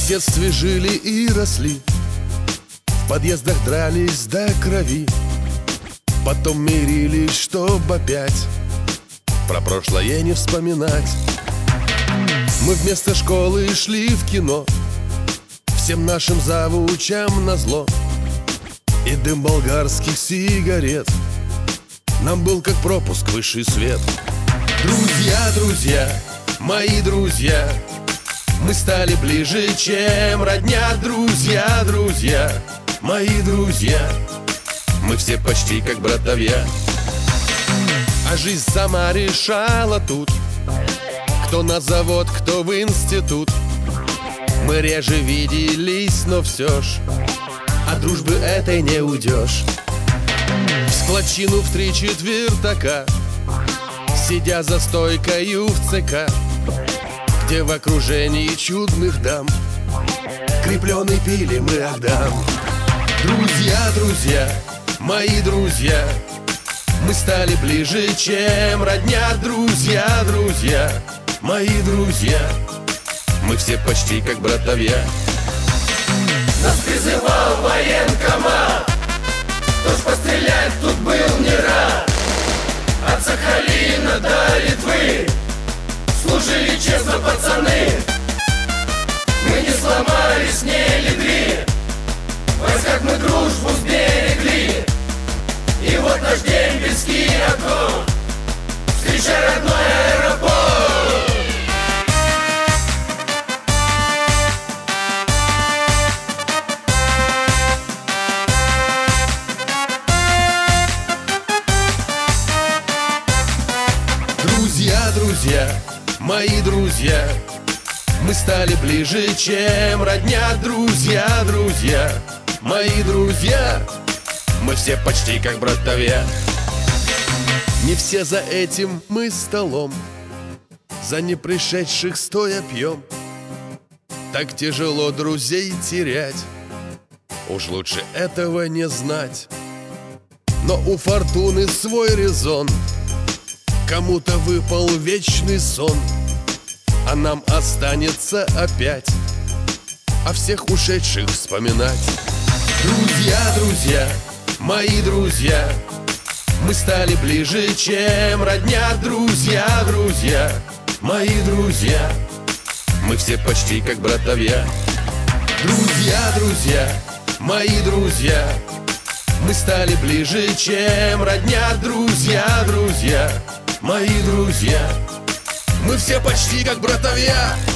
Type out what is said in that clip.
В детстве жили и росли, в подъездах дрались до крови, потом мирились, чтоб опять про прошлое не вспоминать. Мы вместо школы шли в кино, всем нашим завучам назло, и дым болгарских сигарет нам был как пропуск в высший свет. Друзья, друзья, мои друзья, мы стали ближе, чем родня. Друзья, друзья, мои друзья, мы все почти как братовья. А жизнь сама решала тут, кто на завод, кто в институт. Мы реже виделись, но все ж от дружбы этой не уйдешь. В склочину в 3/4, сидя за стойкою в ЦК, где в окружении чудных дам крепленый пили мы Агдам. Друзья, друзья, мои друзья, мы стали ближе, чем родня. Друзья, друзья, мои друзья, мы все почти как братовья. Нас призывал военкомат, кто ж пострелять тут был не рад. От Сахалина до Литвы служили честно пацаны. Мы не сломались, не легли, в войсках мы дружбу сберегли. И вот наш дембельский окоп, встречай родной аэропорт. Друзья, друзья, мои друзья, мы стали ближе, чем родня. Друзья, друзья, мои друзья, мы все почти как братовья. Не все за этим мы столом, за непришедших стоя пьем. Так тяжело друзей терять, уж лучше этого не знать. Но у фортуны свой резон, кому-то выпал вечный сон, а нам останется опять о всех ушедших вспоминать. Друзья, друзья, мои друзья, мы стали ближе, чем родня. Друзья, друзья, мои друзья, мы все почти как братовья. Друзья, друзья, мои друзья, мы стали ближе, чем родня. Друзья, друзья, мои друзья, мы все почти как братовья.